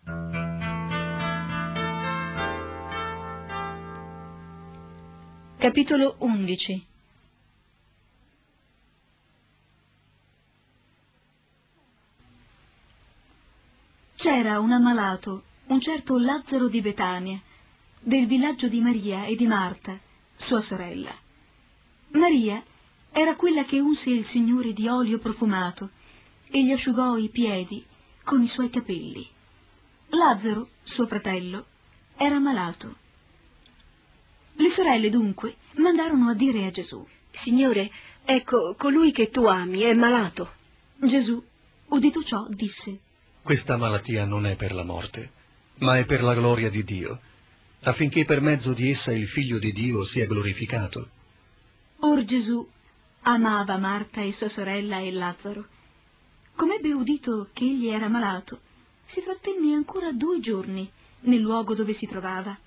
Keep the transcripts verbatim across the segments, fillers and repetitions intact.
Capitolo undici. C'era un ammalato, un certo Lazzaro di Betania, del villaggio di Maria e di Marta, sua sorella. Maria era quella che unse il Signore di olio profumato e gli asciugò i piedi con i suoi capelli. Lazzaro, suo fratello, era malato. Le sorelle dunque mandarono a dire a Gesù: Signore, ecco, colui che tu ami è malato. Gesù, udito ciò, disse: Questa malattia non è per la morte, ma è per la gloria di Dio, affinché per mezzo di essa il Figlio di Dio sia glorificato. Or Gesù amava Marta e sua sorella e Lazzaro. Come ebbe udito che egli era malato, si trattenne ancora due giorni nel luogo dove si trovava.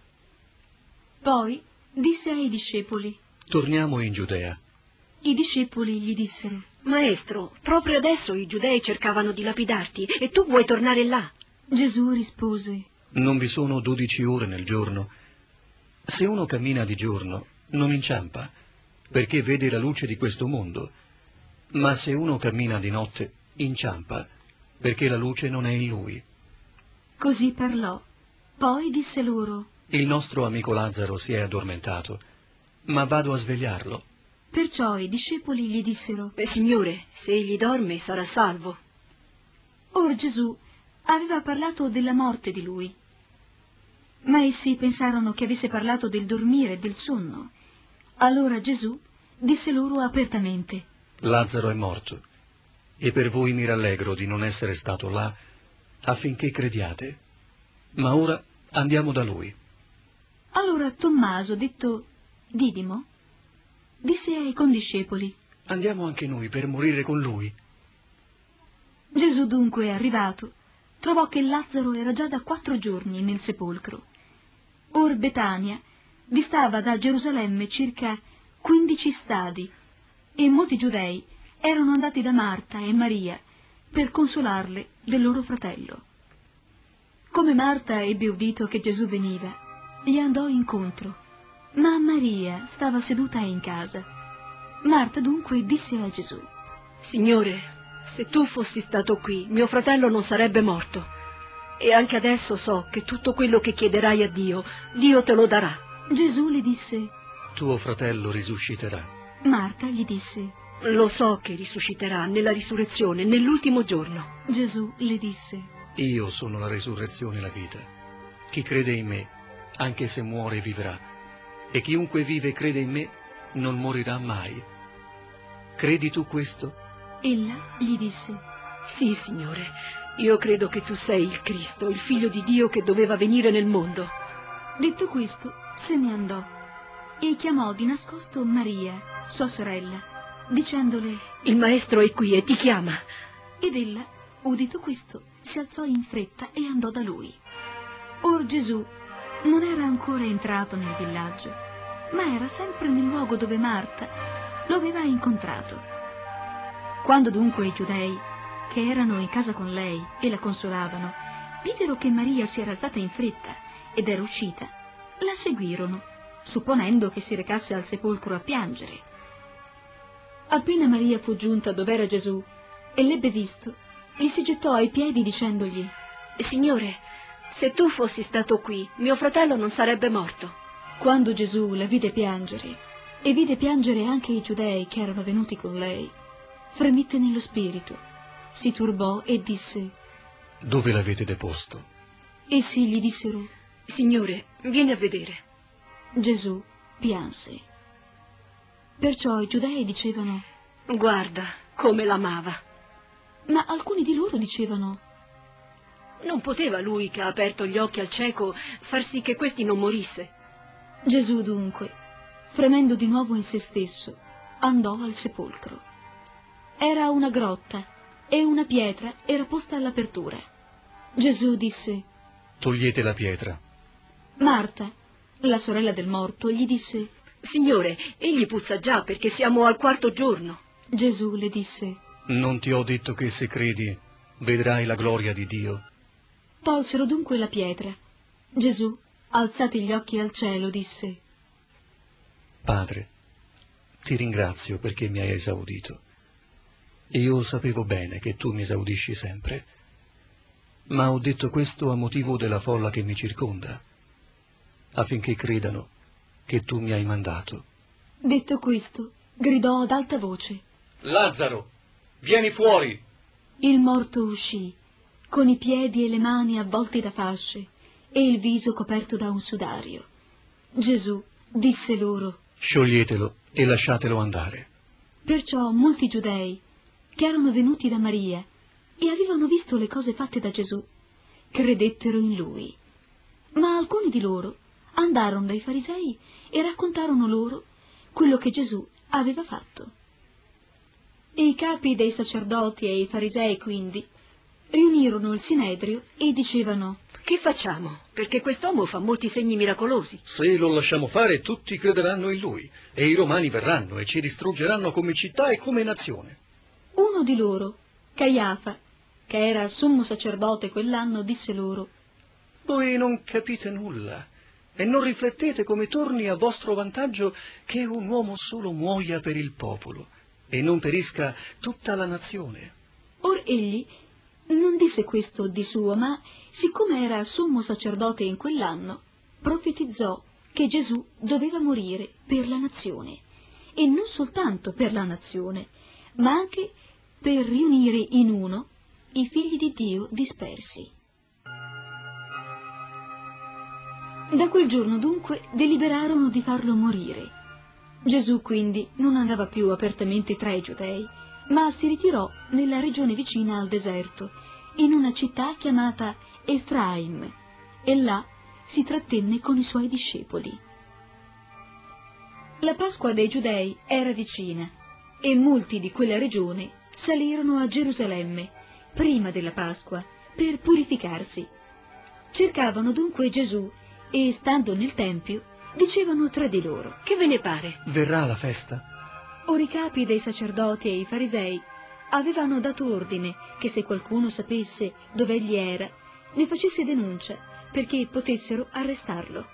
Poi disse ai discepoli: Torniamo in Giudea. I discepoli gli dissero: Maestro, proprio adesso i giudei cercavano di lapidarti e tu vuoi tornare là. Gesù rispose: Non vi sono dodici ore nel giorno? Se uno cammina di giorno, non inciampa, perché vede la luce di questo mondo. Ma se uno cammina di notte, inciampa, perché la luce non è in lui. Così parlò. Poi disse loro: Il nostro amico Lazzaro si è addormentato, ma vado a svegliarlo. Perciò i discepoli gli dissero: Signore, se egli dorme sarà salvo. Or Gesù aveva parlato della morte di lui. Ma essi pensarono che avesse parlato del dormire e del sonno. Allora Gesù disse loro apertamente: Lazzaro è morto, e per voi mi rallegro di non essere stato là, affinché crediate. Ma ora andiamo da lui. Allora Tommaso, detto Didimo, disse ai condiscepoli: Andiamo anche noi per morire con lui. Gesù dunque, arrivato, trovò che Lazzaro era già da quattro giorni nel sepolcro. Or Betania distava da Gerusalemme circa quindici stadi, e molti giudei erano andati da Marta e Maria per consolarle del loro fratello. Come Marta ebbe udito che Gesù veniva, gli andò incontro, ma Maria stava seduta in casa. Marta dunque disse a Gesù: Signore, se tu fossi stato qui, mio fratello non sarebbe morto. E anche adesso so che tutto quello che chiederai a Dio, Dio te lo darà. Gesù le disse: Tuo fratello risusciterà. Marta gli disse: Lo so che risusciterà nella risurrezione, nell'ultimo giorno. Gesù le disse: Io sono la risurrezione e la vita. Chi crede in me, anche se muore, vivrà. E chiunque vive e crede in me, non morirà mai. Credi tu questo? Ella gli disse: Sì, Signore, io credo che tu sei il Cristo, il Figlio di Dio che doveva venire nel mondo. Detto questo, se ne andò e chiamò di nascosto Maria, sua sorella, dicendole: Il Maestro è qui e ti chiama. Ed ella, udito questo, si alzò in fretta e andò da lui. Or Gesù non era ancora entrato nel villaggio, ma era sempre nel luogo dove Marta lo aveva incontrato. Quando dunque i giudei, che erano in casa con lei e la consolavano, videro che Maria si era alzata in fretta ed era uscita, la seguirono, supponendo che si recasse al sepolcro a piangere. Appena Maria fu giunta dov'era Gesù e l'ebbe visto, gli si gettò ai piedi dicendogli: Signore, se tu fossi stato qui, mio fratello non sarebbe morto. Quando Gesù la vide piangere, e vide piangere anche i giudei che erano venuti con lei, fremette nello spirito, si turbò e disse: Dove l'avete deposto? Essi gli dissero: Signore, vieni a vedere. Gesù pianse. Perciò i giudei dicevano: Guarda come l'amava. Ma alcuni di loro dicevano: Non poteva lui, che ha aperto gli occhi al cieco, far sì che questi non morisse. Gesù dunque, fremendo di nuovo in se stesso, andò al sepolcro. Era una grotta e una pietra era posta all'apertura. Gesù disse: Togliete la pietra. Marta, la sorella del morto, gli disse: Signore, egli puzza già perché siamo al quarto giorno. Gesù le disse: Non ti ho detto che se credi vedrai la gloria di Dio? Tolsero dunque la pietra. Gesù, alzati gli occhi al cielo, disse: Padre, ti ringrazio perché mi hai esaudito. Io sapevo bene che tu mi esaudisci sempre, ma ho detto questo a motivo della folla che mi circonda, affinché credano che tu mi hai mandato. Detto questo, gridò ad alta voce: Lazzaro, vieni fuori! Il morto uscì, con i piedi e le mani avvolti da fasce e il viso coperto da un sudario. Gesù disse loro: Scioglietelo e lasciatelo andare. Perciò molti giudei, che erano venuti da Maria e avevano visto le cose fatte da Gesù, credettero in lui. Ma alcuni di loro andarono dai farisei e raccontarono loro quello che Gesù aveva fatto. I capi dei sacerdoti e i farisei, quindi, riunirono il sinedrio e dicevano: Che facciamo? Perché quest'uomo fa molti segni miracolosi. Se lo lasciamo fare, tutti crederanno in lui, e i romani verranno e ci distruggeranno come città e come nazione. Uno di loro, Caiafa, che era sommo sacerdote quell'anno, disse loro: Voi non capite nulla e non riflettete come torni a vostro vantaggio che un uomo solo muoia per il popolo e non perisca tutta la nazione. Or egli non disse questo di suo, ma siccome era sommo sacerdote in quell'anno, profetizzò che Gesù doveva morire per la nazione, e non soltanto per la nazione, ma anche per riunire in uno i figli di Dio dispersi. Da quel giorno dunque deliberarono di farlo morire. Gesù quindi non andava più apertamente tra i giudei, ma si ritirò nella regione vicina al deserto, in una città chiamata Efraim, e là si trattenne con i suoi discepoli. La Pasqua dei Giudei era vicina, e molti di quella regione salirono a Gerusalemme, prima della Pasqua, per purificarsi. Cercavano dunque Gesù, e stando nel Tempio, dicevano tra di loro: Che ve ne pare? Verrà la festa? Ora i capi dei sacerdoti e i farisei avevano dato ordine che se qualcuno sapesse dove egli era, ne facesse denuncia, perché potessero arrestarlo.